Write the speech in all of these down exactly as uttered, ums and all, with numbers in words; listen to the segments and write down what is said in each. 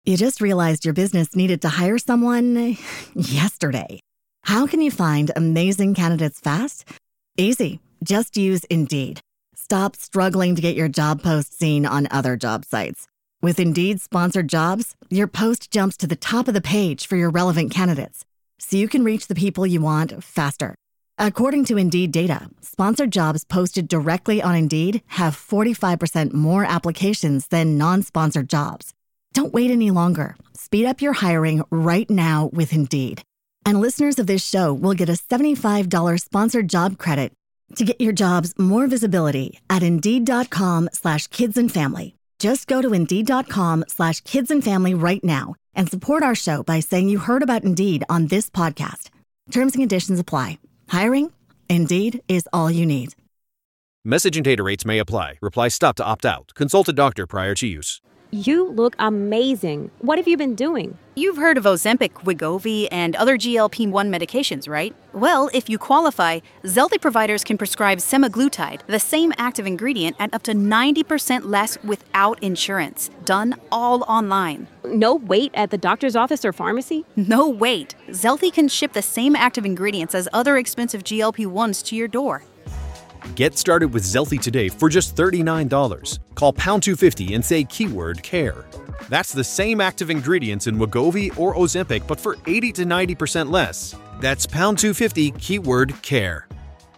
You just realized your business needed to hire someone yesterday. How can you find amazing candidates fast? Easy. Just use Indeed. Stop struggling to get your job post seen on other job sites. With Indeed sponsored jobs, your post jumps to the top of the page for your relevant candidates, so you can reach the people you want faster. According to Indeed data, sponsored jobs posted directly on Indeed have forty-five percent more applications than non-sponsored jobs. Don't wait any longer. Speed up your hiring right now with Indeed. And listeners of this show will get a seventy-five dollars sponsored job credit to get your jobs more visibility at Indeed.com slash kids and family. Just go to Indeed.com slash kids and family right now and support our show by saying you heard about Indeed on this podcast. Terms and conditions apply. Hiring? Indeed is all you need. Message and data rates may apply. Reply stop to opt out. Consult a doctor prior to use. You look amazing. What have you been doing? You've heard of Ozempic, Wegovy, and other G L P one medications, right? Well, if you qualify, Zelty providers can prescribe semaglutide, the same active ingredient, at up to ninety percent less without insurance. Done all online. No wait at the doctor's office or pharmacy? No wait. Zelty can ship the same active ingredients as other expensive G L P ones to your door. Get started with Zelty today for just thirty-nine dollars. Call pound two fifty and say keyword CARE. That's the same active ingredients in Wegovy or Ozempic, but for eighty to ninety percent less. That's pound two fifty, keyword CARE.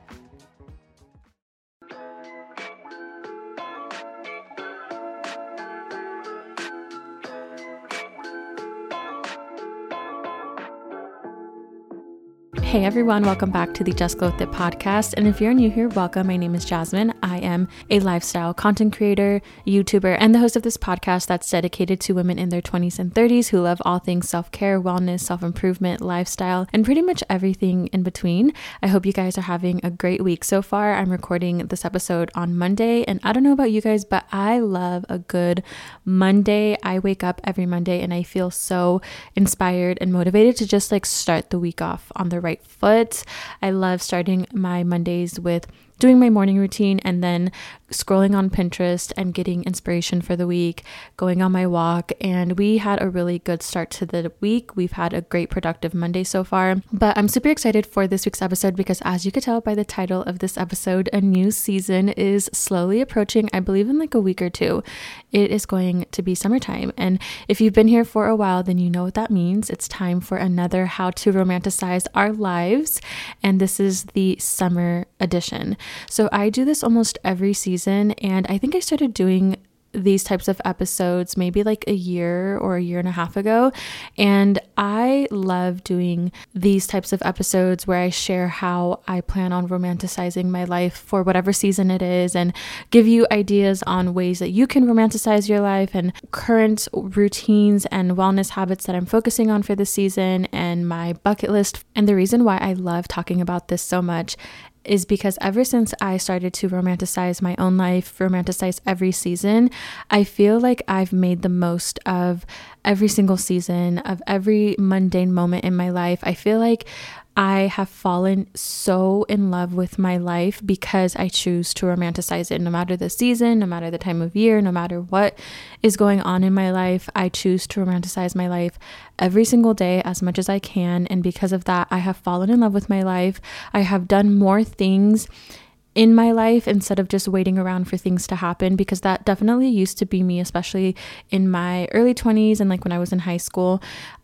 Hey everyone, welcome back to the Just Glow With It podcast. And if you're new here, welcome. My name is Jasmine. I am a lifestyle content creator, YouTuber, and the host of this podcast that's dedicated to women in their twenties and thirties who love all things self-care, wellness, self-improvement, lifestyle, and pretty much everything in between. I hope you guys are having a great week so far. I'm recording this episode on Monday, and I don't know about you guys, but I love a good Monday. I wake up every Monday and I feel so inspired and motivated to just like start the week off on the right foot. I love starting my Mondays with doing my morning routine and then scrolling on Pinterest and getting inspiration for the week, going on my walk. And we had a really good start to the week. We've had a great productive Monday so far, but I'm super excited for this week's episode because, as you could tell by the title of this episode, a new season is slowly approaching. I believe in like a week or two, it is going to be summertime. And if you've been here for a while, then you know what that means. It's time for another How to Romanticize Our Lives. And this is the summer edition. So I do this almost every season, and I think I started doing these types of episodes maybe like a year or a year and a half ago. And I love doing these types of episodes where I share how I plan on romanticizing my life for whatever season it is and give you ideas on ways that you can romanticize your life and current routines and wellness habits that I'm focusing on for this season and my bucket list. And the reason why I love talking about this so much is because ever since I started to romanticize my own life, romanticize every season, I feel like I've made the most of every single season, of every mundane moment in my life. I feel like I have fallen so in love with my life because I choose to romanticize it. No matter the season, no matter the time of year, no matter what is going on in my life, I choose to romanticize my life every single day as much as I can. And because of that, I have fallen in love with my life. I have done more things in my life instead of just waiting around for things to happen, because that definitely used to be me, especially in my early twenties and like when I was in high school.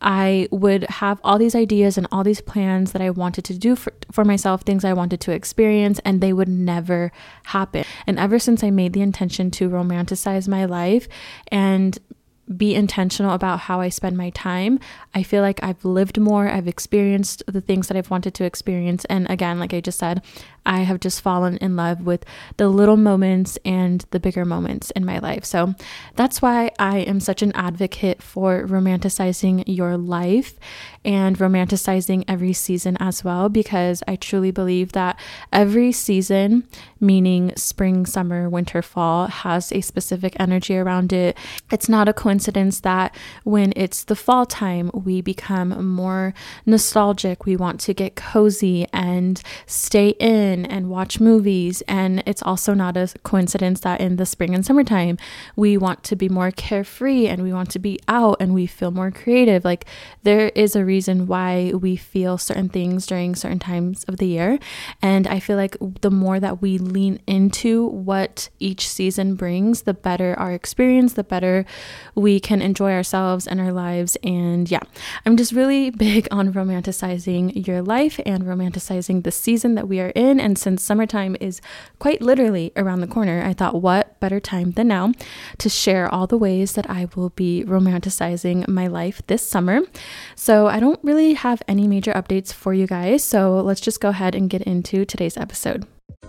I would have all these ideas and all these plans that I wanted to do for, for myself, things I wanted to experience, and they would never happen. And ever since I made the intention to romanticize my life and be intentional about how I spend my time, I feel like I've lived more, I've experienced the things that I've wanted to experience. And again, like I just said, I have just fallen in love with the little moments and the bigger moments in my life. So that's why I am such an advocate for romanticizing your life and romanticizing every season as well, because I truly believe that every season, meaning spring, summer, winter, fall, has a specific energy around it. It's not a coincidence that when it's the fall time, we become more nostalgic. We want to get cozy and stay in in and watch movies. And it's also not a coincidence that in the spring and summertime, we want to be more carefree and we want to be out and we feel more creative. Like there is a reason why we feel certain things during certain times of the year. And I feel like the more that we lean into what each season brings, the better our experience, the better we can enjoy ourselves and our lives. And yeah, I'm just really big on romanticizing your life and romanticizing the season that we are in. And since summertime is quite literally around the corner, I thought what better time than now to share all the ways that I will be romanticizing my life this summer. So I don't really have any major updates for you guys. So let's just go ahead and get into today's episode.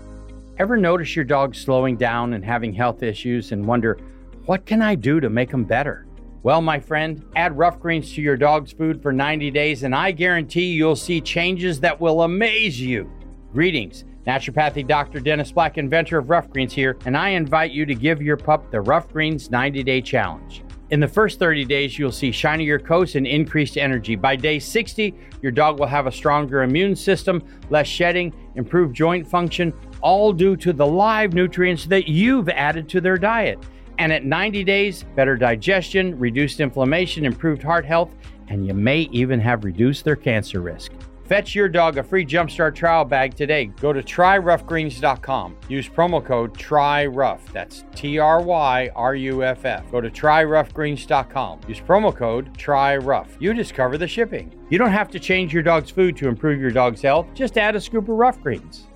Ever notice your dog slowing down and having health issues and wonder, what can I do to make them better? Well, my friend, add Rough Greens to your dog's food for ninety days and I guarantee you'll see changes that will amaze you. Greetings, naturopathic Doctor Dennis Black, inventor of Rough Greens here, and I invite you to give your pup the Rough Greens ninety day challenge. In the first thirty days, you'll see shinier coats and increased energy. By day sixty, your dog will have a stronger immune system, less shedding, improved joint function, all due to the live nutrients that you've added to their diet. And at ninety days, better digestion, reduced inflammation, improved heart health, and you may even have reduced their cancer risk. Fetch your dog a free Jumpstart trial bag today. Go to try rough greens dot com. Use promo code TRYROUGH. That's T R Y R U F F. Go to try rough greens dot com. Use promo code TRYROUGH. You discover the shipping. You don't have to change your dog's food to improve your dog's health. Just add a scoop of Rough Greens.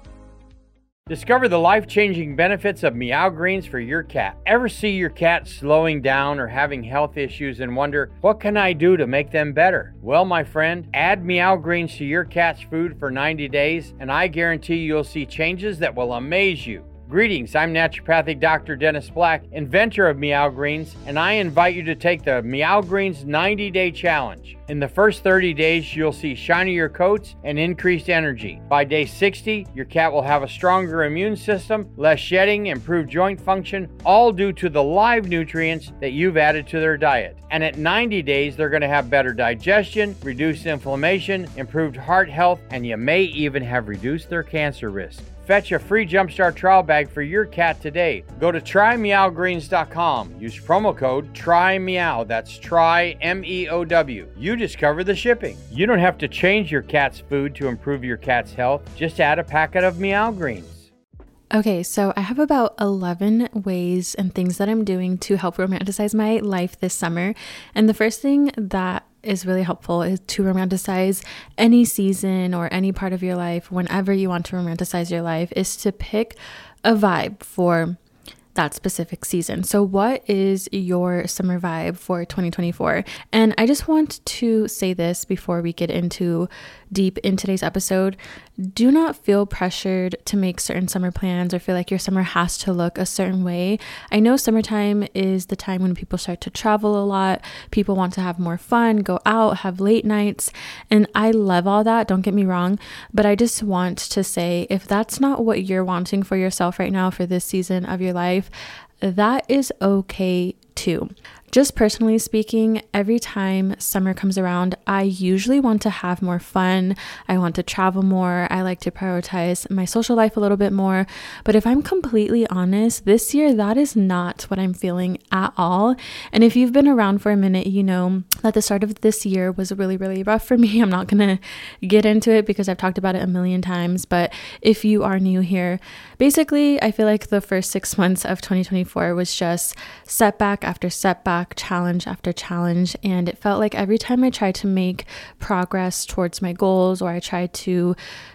Discover the life-changing benefits of Meow Greens for your cat. Ever see your cat slowing down or having health issues and wonder, what can I do to make them better? Well, my friend, add Meow Greens to your cat's food for ninety days, and I guarantee you'll see changes that will amaze you. Greetings, I'm naturopathic Doctor Dennis Black, inventor of Meow Greens, and I invite you to take the Meow Greens ninety day challenge. In the first thirty days, you'll see shinier coats and increased energy. By day sixty, your cat will have a stronger immune system, less shedding, improved joint function, all due to the live nutrients that you've added to their diet. And at ninety days, they're going to have better digestion, reduced inflammation, improved heart health, and you may even have reduced their cancer risk. Fetch a free Jumpstart trial bag for your cat today. Go to try meow greens dot com. Use promo code TRYMEOW. That's try M E O W. You discover the shipping. You don't have to change your cat's food to improve your cat's health. Just add a packet of Meow Greens. Okay, so I have about eleven ways and things that I'm doing to help romanticize my life this summer. And the first thing that is really helpful is to romanticize any season or any part of your life. Whenever you want to romanticize your life, is to pick a vibe for that specific season. So what is your summer vibe for twenty twenty-four? And I just want to say this before we get into deep in today's episode. Do not feel pressured to make certain summer plans or feel like your summer has to look a certain way. I know summertime is the time when people start to travel a lot. People want to have more fun, go out, have late nights. And I love all that. Don't get me wrong. But I just want to say, if that's not what you're wanting for yourself right now for this season of your life, that is okay too. Just personally speaking, every time summer comes around, I usually want to have more fun. I want to travel more. I like to prioritize my social life a little bit more. But if I'm completely honest, this year, that is not what I'm feeling at all. And if you've been around for a minute, you know that the start of this year was really, really rough for me. I'm not going to get into it because I've talked about it a million times. But if you are new here, basically, I feel like the first six months of twenty twenty-four was just setback after setback, challenge after challenge, and it felt like every time I tried to make progress towards my goals or I tried to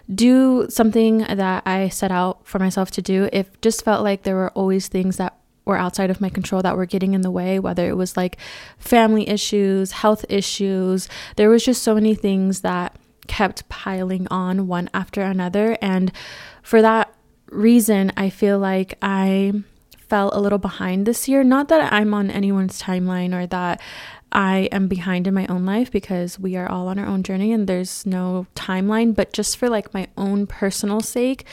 do something that I set out for myself to do, it just felt like there were always things that were outside of my control that were getting in the way, whether it was like family issues, health issues. There was just so many things that kept piling on one after another, and for that reason, I feel like I fell a little behind this year. Not that I'm on anyone's timeline or that I am behind in my own life, because we are all on our own journey and there's no timeline, but just for like my own personal sake,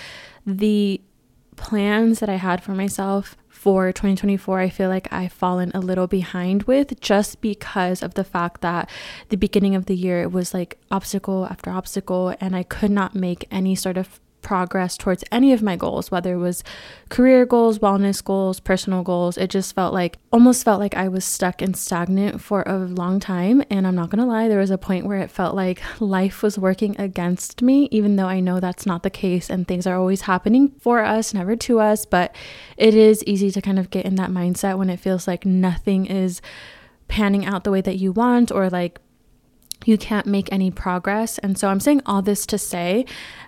the plans that I had for myself for twenty twenty-four, I feel like I've fallen a little behind with, just because of the fact that the beginning of the year, it was like obstacle after obstacle and I could not make any sort of progress towards any of my goals, whether it was career goals, wellness goals, personal goals. It just felt like, almost felt like I was stuck and stagnant for a long time. And I'm not going to lie, there was a point where it felt like life was working against me, even though I know that's not the case and things are always happening for us, never to us. But it is easy to kind of get in that mindset when it feels like nothing is panning out the way that you want, or like you can't make any progress. And so I'm saying all this to say,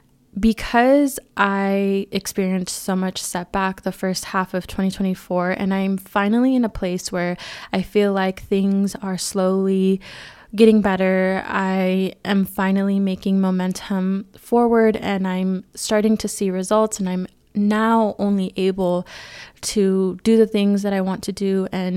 because I experienced so much setback the first half of twenty twenty-four, and I'm finally in a place where I feel like things are slowly getting better. I am finally making momentum forward, and I'm starting to see results, and I'm now only able to do the things that I want to do and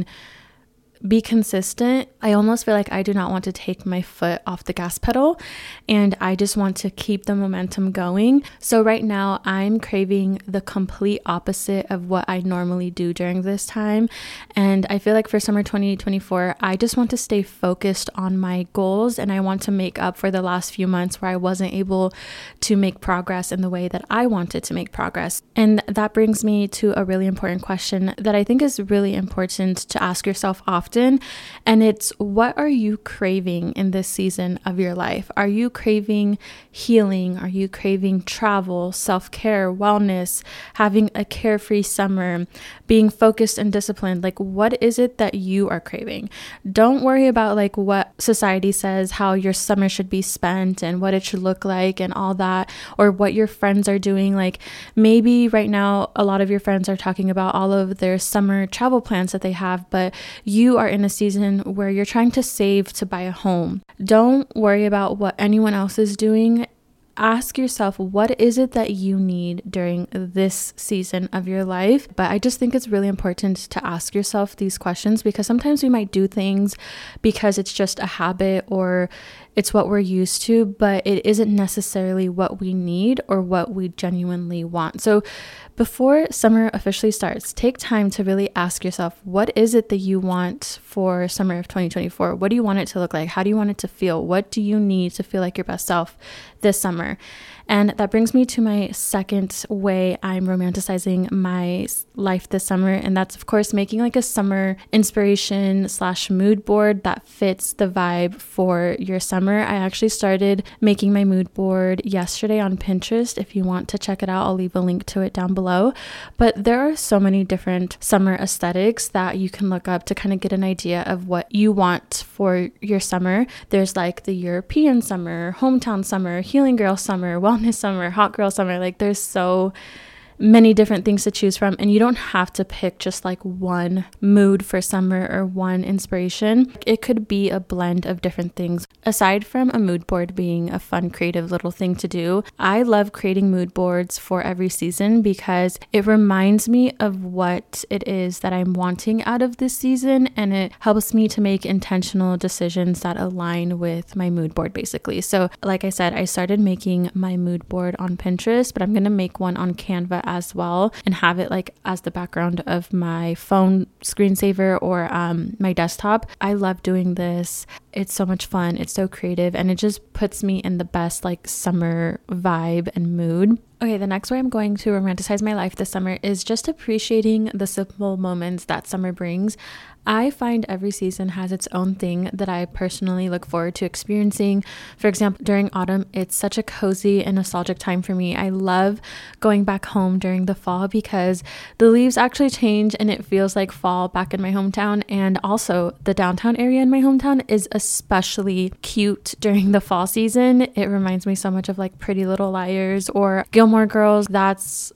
be consistent. I almost feel like I do not want to take my foot off the gas pedal, and I just want to keep the momentum going. So right now I'm craving the complete opposite of what I normally do during this time. And I feel like for summer twenty twenty-four, I just want to stay focused on my goals, and I want to make up for the last few months where I wasn't able to make progress in the way that I wanted to make progress. And that brings me to a really important question that I think is really important to ask yourself often. And it's, what are you craving in this season of your life? Are you craving healing? Are you craving travel, self-care, wellness, having a carefree summer, being focused and disciplined? Like, what is it that you are craving? Don't worry about like what society says, how your summer should be spent and what it should look like and all that, or what your friends are doing. Like, maybe right now, a lot of your friends are talking about all of their summer travel plans that they have, but you are in a season where you're trying to save to buy a home. Don't worry about what anyone else is doing. Ask yourself, what is it that you need during this season of your life? But I just think it's really important to ask yourself these questions, because sometimes we might do things because it's just a habit or it's what we're used to, but it isn't necessarily what we need or what we genuinely want. So before summer officially starts, take time to really ask yourself, what is it that you want for summer of twenty twenty-four? What do you want it to look like? How do you want it to feel? What do you need to feel like your best self this summer? And that brings me to my second way I'm romanticizing my life this summer. And that's, of course, making like a summer inspiration slash mood board that fits the vibe for your summer. I actually started making my mood board yesterday on Pinterest. If you want to check it out, I'll leave a link to it down below. But there are so many different summer aesthetics that you can look up to kind of get an idea of what you want for your summer. There's like the European summer, hometown summer, healing girl summer, wellness summer, hot girl summer. Like, there's so many different things to choose from, and you don't have to pick just like one mood for summer or one inspiration. It could be a blend of different things. Aside from a mood board being a fun, creative little thing to do, I love creating mood boards for every season because it reminds me of what it is that I'm wanting out of this season, and it helps me to make intentional decisions that align with my mood board, basically. So like I said, I started making my mood board on Pinterest, but I'm going to make one on Canva as well and have it like as the background of my phone screensaver or um, my desktop. I love doing this. It's so much fun. It's so creative, and it just puts me in the best like summer vibe and mood. Okay, the next way I'm going to romanticize my life this summer is just appreciating the simple moments that summer brings. I find every season has its own thing that I personally look forward to experiencing. For example, during autumn, it's such a cozy and nostalgic time for me. I love going back home during the fall because the leaves actually change and it feels like fall back in my hometown. And also the downtown area in my hometown is especially cute during the fall season. It reminds me so much of like Pretty Little Liars or Gilmore Girls. That's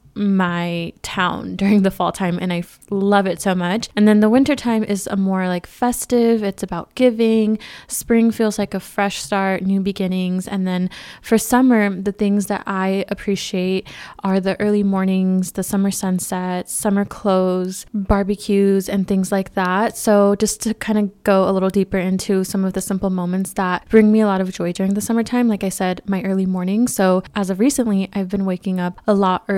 my town during the fall time, and I f- love it so much. And then the winter time is a more like festive. It's about giving. Spring feels like a fresh start, new beginnings. And then for summer, the things that I appreciate are the early mornings, the summer sunsets, summer clothes, barbecues, and things like that. So just to kind of go a little deeper into some of the simple moments that bring me a lot of joy during the summertime, like I said, my early mornings. So as of recently, I've been waking up a lot earlier, like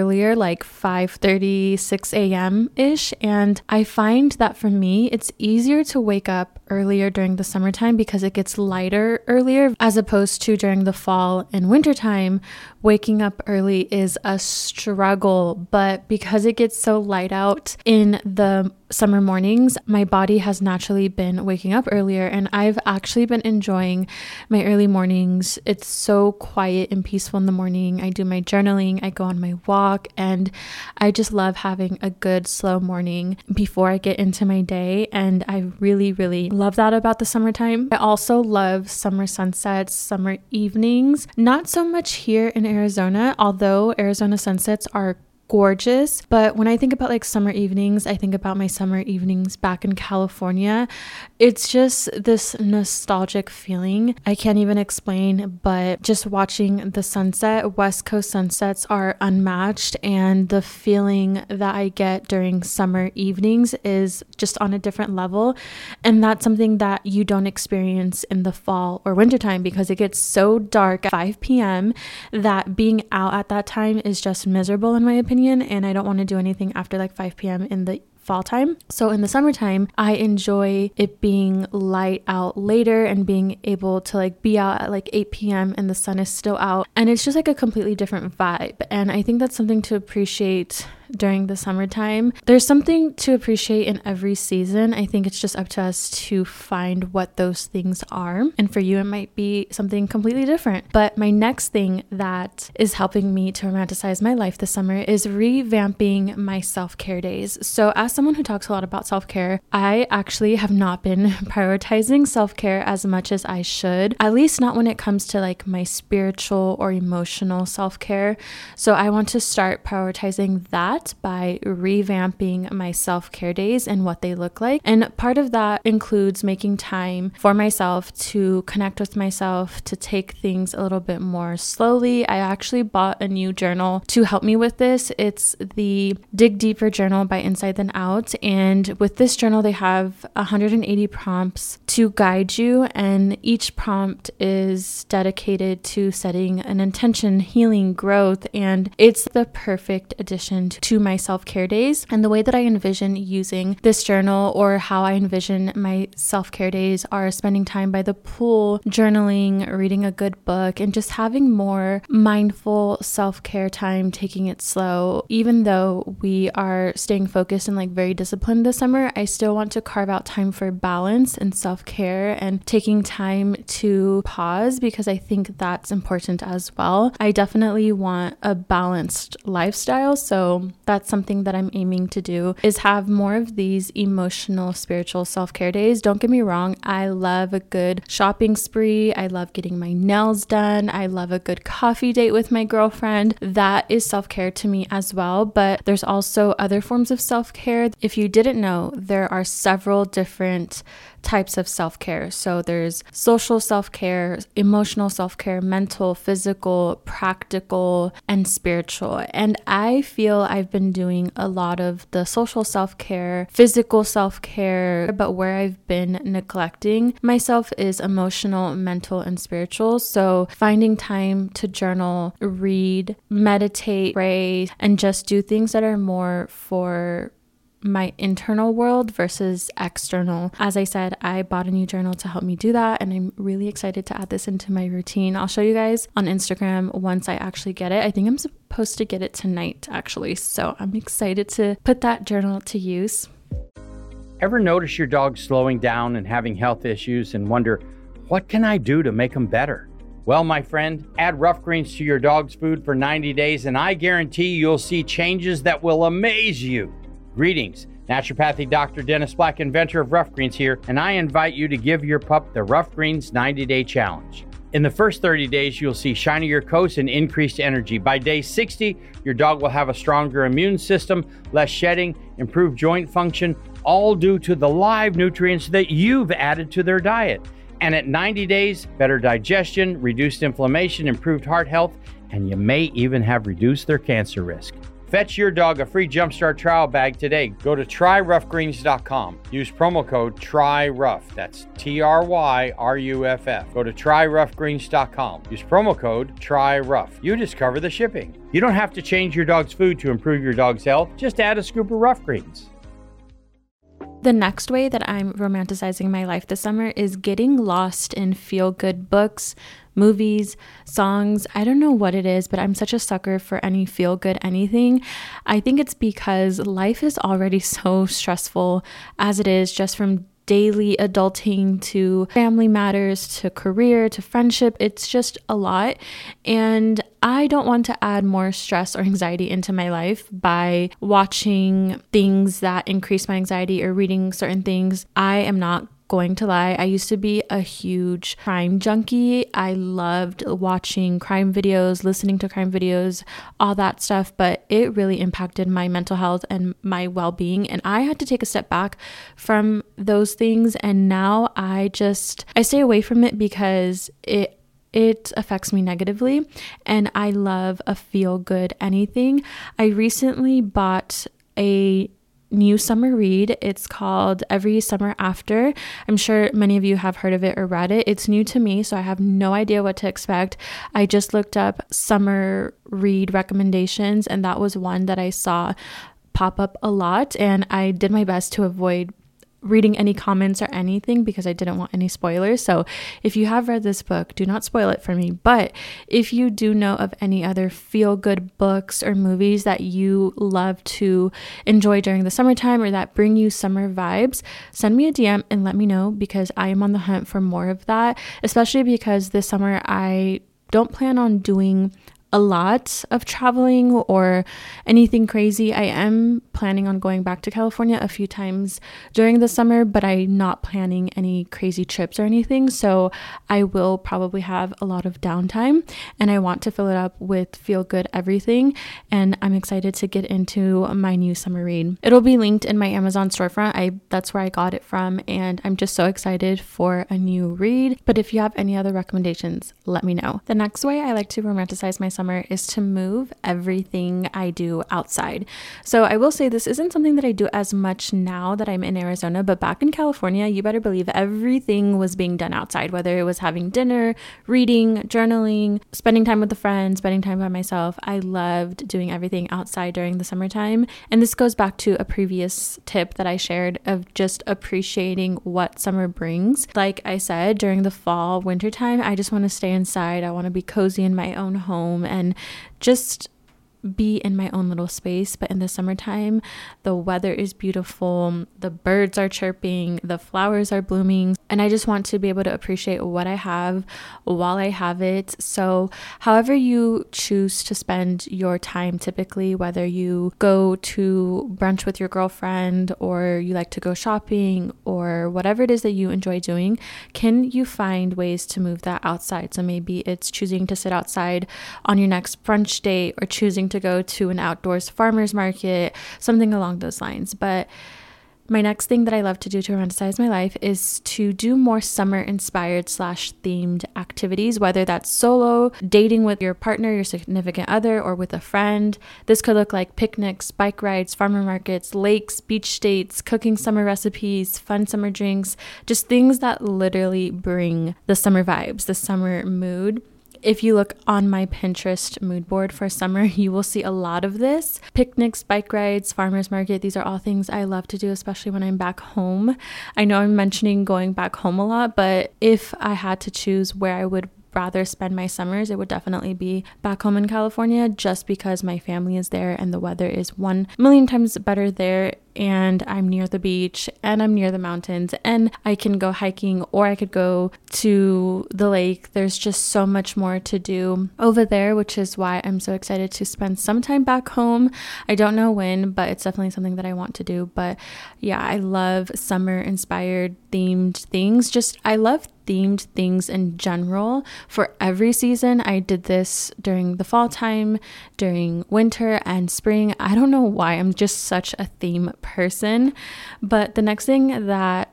like five thirty, six a.m. ish. And I find that for me, it's easier to wake up earlier during the summertime because it gets lighter earlier, as opposed to during the fall and wintertime. Waking up early is a struggle, but because it gets so light out in the summer mornings, my body has naturally been waking up earlier, and I've actually been enjoying my early mornings. It's so quiet and peaceful in the morning. I do my journaling, I go on my walk, and I just love having a good slow morning before I get into my day, and I really, really love that about the summertime. I also love summer sunsets, summer evenings. Not so much here in Arizona, although Arizona sunsets are gorgeous. But when I think about like summer evenings, I think about my summer evenings back in California. It's just this nostalgic feeling I can't even explain, but just watching the sunset, West Coast sunsets are unmatched, and the feeling that I get during summer evenings is just on a different level. And that's something that you don't experience in the fall or wintertime because it gets so dark at five p.m. that being out at that time is just miserable in my opinion. And I don't want to do anything after like five p.m. in the fall time. So in the summertime, I enjoy it being light out later and being able to like be out at like eight p.m. and the sun is still out. And it's just like a completely different vibe. And I think that's something to appreciate during the summertime. There's something to appreciate in every season. I think it's just up to us to find what those things are. And for you, it might be something completely different. But my next thing that is helping me to romanticize my life this summer is revamping my self-care days. So as someone who talks a lot about self-care, I actually have not been prioritizing self-care as much as I should, at least not when it comes to like my spiritual or emotional self-care. So I want to start prioritizing that by revamping my self-care days and what they look like. And part of that includes making time for myself to connect with myself, to take things a little bit more slowly. I actually bought a new journal to help me with this. It's the Dig Deeper journal by Inside Then Out. And with this journal, they have one hundred eighty prompts to guide you. And each prompt is dedicated to setting an intention, healing, growth. And it's the perfect addition to to my self-care days. And the way that I envision using this journal, or how I envision my self-care days, are spending time by the pool, journaling, reading a good book, and just having more mindful self-care time, taking it slow. Even though we are staying focused and like very disciplined this summer, I still want to carve out time for balance and self-care and taking time to pause, because I think that's important as well. I definitely want a balanced lifestyle. So that's something that I'm aiming to do, is have more of these emotional, spiritual self-care days. Don't get me wrong. I love a good shopping spree. I love getting my nails done. I love a good coffee date with my girlfriend. That is self-care to me as well. But there's also other forms of self-care. If you didn't know, there are several different types of self-care. So there's social self-care, emotional self-care, mental, physical, practical, and spiritual. And I feel I've been doing a lot of the social self-care, physical self-care, but where I've been neglecting myself is emotional, mental, and spiritual. So finding time to journal, read, meditate, pray, and just do things that are more for my internal world versus external. As I said, I bought a new journal to help me do that, and I'm really excited to add this into my routine. I'll show you guys on Instagram once I actually get it. I think I'm supposed to get it tonight, actually, so I'm excited to put that journal to use. Ever notice your dog slowing down and having health issues and wonder, what can I do to make them better? Well, my friend, add Rough Greens to your dog's food for ninety days, and I guarantee you'll see changes that will amaze you. Greetings, naturopathic Doctor Dennis Black, inventor of Rough Greens here, and I invite you to give your pup the Rough Greens ninety day challenge. In the first thirty days, you'll see shinier coats and increased energy. By day sixty, your dog will have a stronger immune system, less shedding, improved joint function, all due to the live nutrients that you've added to their diet. And at ninety days, better digestion, reduced inflammation, improved heart health, and you may even have reduced their cancer risk. Fetch your dog a free Jumpstart trial bag today. Go to try rough greens dot com. Use promo code TRYRUFF. That's T R Y R U F F. Go to try rough greens dot com. Use promo code TRYRUFF. You just cover the shipping. You don't have to change your dog's food to improve your dog's health. Just add a scoop of Rough Greens. The next way that I'm romanticizing my life this summer is getting lost in feel-good books, movies, songs. I don't know what it is, but I'm such a sucker for any feel-good anything. I think it's because life is already so stressful as it is, just from daily adulting to family matters to career to friendship. It's just a lot. And I don't want to add more stress or anxiety into my life by watching things that increase my anxiety or reading certain things. I am not going to lie, I used to be a huge crime junkie. I loved watching crime videos, listening to crime videos, all that stuff, but it really impacted my mental health and my well-being. And I had to take a step back from those things. And now I just, I stay away from it because it It affects me negatively, and I love a feel-good anything. I recently bought a new summer read. It's called Every Summer After. I'm sure many of you have heard of it or read it. It's new to me, so I have no idea what to expect. I just looked up summer read recommendations, and that was one that I saw pop up a lot, and I did my best to avoid reading any comments or anything because I didn't want any spoilers. So if you have read this book, do not spoil it for me. But if you do know of any other feel-good books or movies that you love to enjoy during the summertime or that bring you summer vibes, send me a D M and let me know, because I am on the hunt for more of that, especially because this summer I don't plan on doing a lot of traveling or anything crazy. I am planning on going back to California a few times during the summer, but I'm not planning any crazy trips or anything. So I will probably have a lot of downtime, and I want to fill it up with feel good everything. And I'm excited to get into my new summer read. It'll be linked in my Amazon storefront. I that's where I got it from, and I'm just so excited for a new read. But if you have any other recommendations, let me know. The next way I like to romanticize my summer is to move everything I do outside. So I will say this isn't something that I do as much now that I'm in Arizona, but back in California, you better believe everything was being done outside, whether it was having dinner, reading, journaling, spending time with a friend, spending time by myself. I loved doing everything outside during the summertime. And this goes back to a previous tip that I shared of just appreciating what summer brings. Like I said, during the fall, winter time, I just want to stay inside. I want to be cozy in my own home and just be in my own little space. But in the summertime, the weather is beautiful, the birds are chirping, the flowers are blooming, and I just want to be able to appreciate what I have while I have it. So however you choose to spend your time, typically, whether you go to brunch with your girlfriend or you like to go shopping or whatever it is that you enjoy doing, can you find ways to move that outside? So maybe it's choosing to sit outside on your next brunch date, or choosing to go to an outdoors farmer's market, something along those lines. But my next thing that I love to do to romanticize my life is to do more summer inspired slash themed activities, whether that's solo, dating with your partner, your significant other, or with a friend. This could look like picnics, bike rides, farmer markets, lakes, beach dates, cooking summer recipes, fun summer drinks, just things that literally bring the summer vibes, the summer mood. If you look on my Pinterest mood board for summer, you will see a lot of this. Picnics, bike rides, farmers market, these are all things I love to do, especially when I'm back home. I know I'm mentioning going back home a lot, but if I had to choose where I would rather spend my summers, it would definitely be back home in California, just because my family is there and the weather is one million times better there, and I'm near the beach and I'm near the mountains, and I can go hiking or I could go to the lake. There's just so much more to do over there, which is why I'm so excited to spend some time back home. I don't know when, but it's definitely something that I want to do. But yeah, I love summer inspired themed things. Just I love themed things in general for every season. I did this during the fall time, during winter and spring. I don't know why, I'm just such a theme person. But the next thing that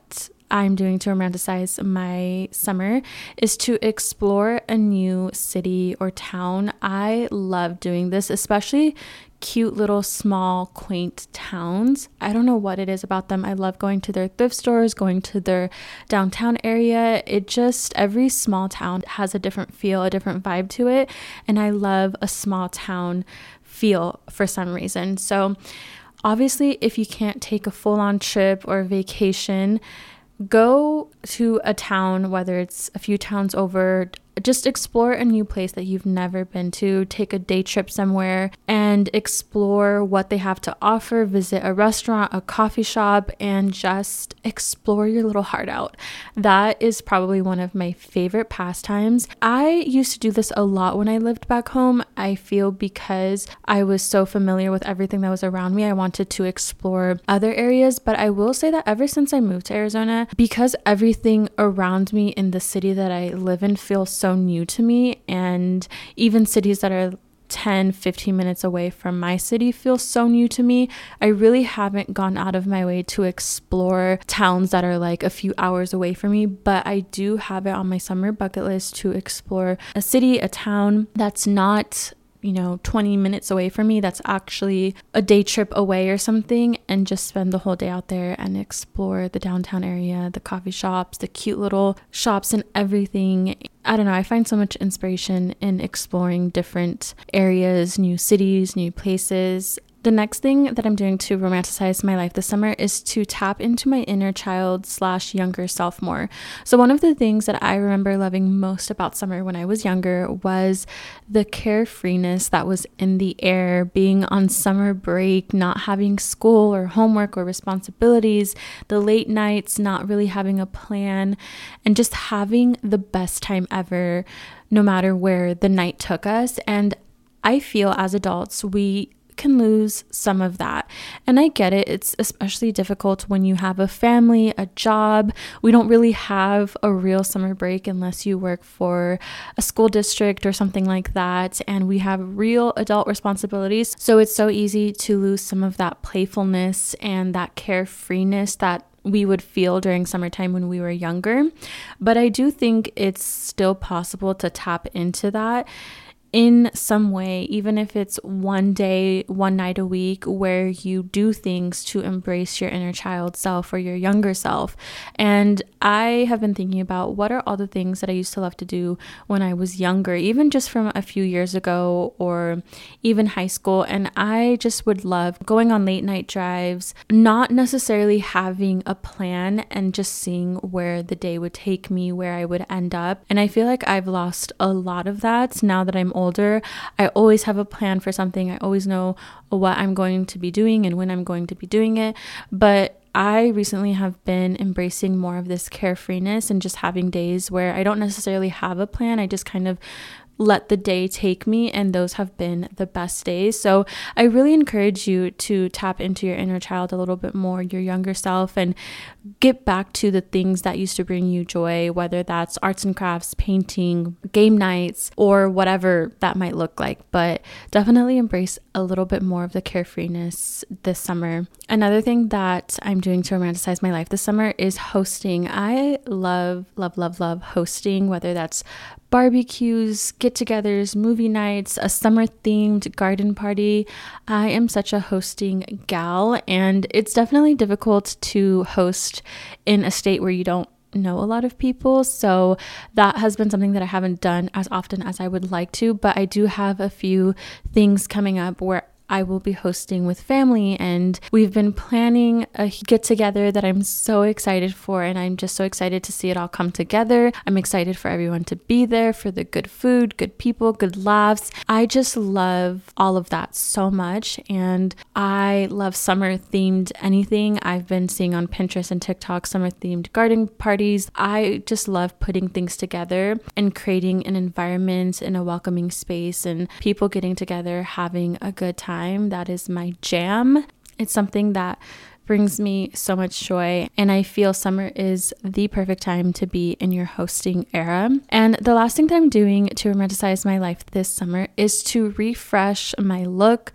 I'm doing to romanticize my summer is to explore a new city or town. I love doing this, especially cute little small quaint towns. I don't know what it is about them. I love going to their thrift stores, going to their downtown area. It just, every small town has a different feel, a different vibe to it. And I love a small town feel for some reason. So obviously, if you can't take a full-on trip or vacation, go to a town, whether it's a few towns over. Just explore a new place that you've never been to. Take a day trip somewhere and explore what they have to offer. Visit a restaurant, a coffee shop, and just explore your little heart out. That is probably one of my favorite pastimes. I used to do this a lot when I lived back home. I feel because I was so familiar with everything that was around me, I wanted to explore other areas. But I will say that ever since I moved to Arizona, because everything around me in the city that I live in feels so new to me, and even cities that are ten, fifteen minutes away from my city feel so new to me, I really haven't gone out of my way to explore towns that are like a few hours away from me. But I do have it on my summer bucket list to explore a city, a town that's not, you know, twenty minutes away from me, that's actually a day trip away or something, and just spend the whole day out there and explore the downtown area, the coffee shops, the cute little shops and everything. I don't know, I find so much inspiration in exploring different areas, new cities, new places. The next thing that I'm doing to romanticize my life this summer is to tap into my inner child slash younger self more. So one of the things that I remember loving most about summer when I was younger was the carefreeness that was in the air, being on summer break, not having school or homework or responsibilities, the late nights, not really having a plan, and just having the best time ever, no matter where the night took us. And I feel as adults, we can lose some of that. And I get it. It's especially difficult when you have a family, a job. We don't really have a real summer break unless you work for a school district or something like that. And we have real adult responsibilities. So it's so easy to lose some of that playfulness and that carefreeness that we would feel during summertime when we were younger. But I do think it's still possible to tap into that in some way, even if it's one day, one night a week, where you do things to embrace your inner child self or your younger self. And I have been thinking about what are all the things that I used to love to do when I was younger, even just from a few years ago or even high school. And I just would love going on late night drives, not necessarily having a plan and just seeing where the day would take me, where I would end up. And I feel like I've lost a lot of that now that I'm older. I always have a plan for something. I always know what I'm going to be doing and when I'm going to be doing it. But I recently have been embracing more of this carefreeness and just having days where I don't necessarily have a plan. I just kind of let the day take me, and those have been the best days. So I really encourage you to tap into your inner child a little bit more, your younger self, and get back to the things that used to bring you joy, whether that's arts and crafts, painting, game nights, or whatever that might look like. But definitely embrace a little bit more of the carefreeness this summer. Another thing that I'm doing to romanticize my life this summer is hosting. I love, love, love, love hosting, whether that's barbecues, get-togethers, movie nights, a summer-themed garden party. I am such a hosting gal, and it's definitely difficult to host in a state where you don't know a lot of people. So that has been something that I haven't done as often as I would like to, but I do have a few things coming up where I will be hosting with family, and we've been planning a get together that I'm so excited for, and I'm just so excited to see it all come together. I'm excited for everyone to be there, for the good food, good people, good laughs. I just love all of that so much, and I love summer themed anything. I've been seeing on Pinterest and TikTok summer themed garden parties. I just love putting things together and creating an environment in a welcoming space and people getting together, having a good time. That is my jam. It's something that brings me so much joy, and I feel summer is the perfect time to be in your hosting era. And the last thing that I'm doing to romanticize my life this summer is to refresh my look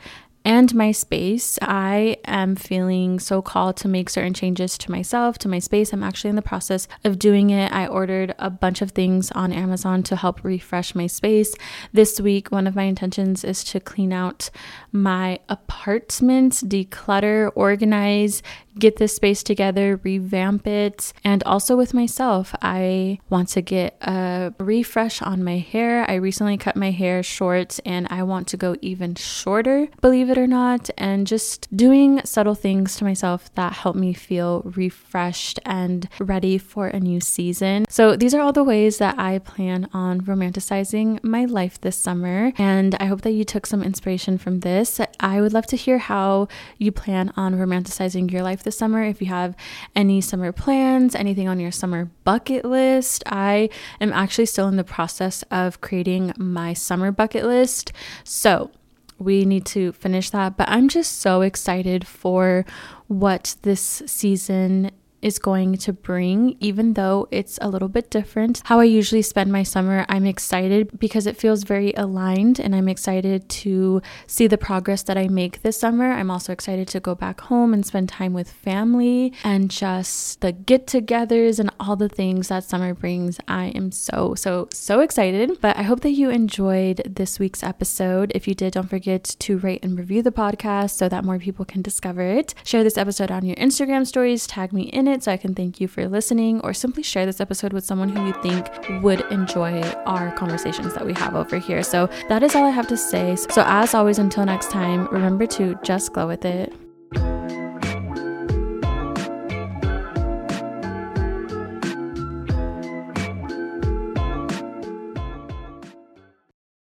and my space. I am feeling so called to make certain changes to myself, to my space. I'm actually in the process of doing it. I ordered a bunch of things on Amazon to help refresh my space. This week, one of my intentions is to clean out my apartment, declutter, organize, get this space together, revamp it. And also with myself, I want to get a refresh on my hair. I recently cut my hair short and I want to go even shorter, believe it or not, and just doing subtle things to myself that help me feel refreshed and ready for a new season. So these are all the ways that I plan on romanticizing my life this summer. And I hope that you took some inspiration from this. I would love to hear how you plan on romanticizing your life this summer. If you have any summer plans, anything on your summer bucket list. I am actually still in the process of creating my summer bucket list. So we need to finish that, but I'm just so excited for what this season is going to bring, even though it's a little bit different. How I usually spend my summer, I'm excited because it feels very aligned and I'm excited to see the progress that I make this summer. I'm also excited to go back home and spend time with family and just the get-togethers and all the things that summer brings. I am so, so, so excited. But I hope that you enjoyed this week's episode. If you did, don't forget to rate and review the podcast so that more people can discover it. Share this episode on your Instagram stories, tag me in it so I can thank you for listening, or simply share this episode with someone who you think would enjoy our conversations that we have over here. So that is all I have to say. So as always, until next time, remember to just glow with it.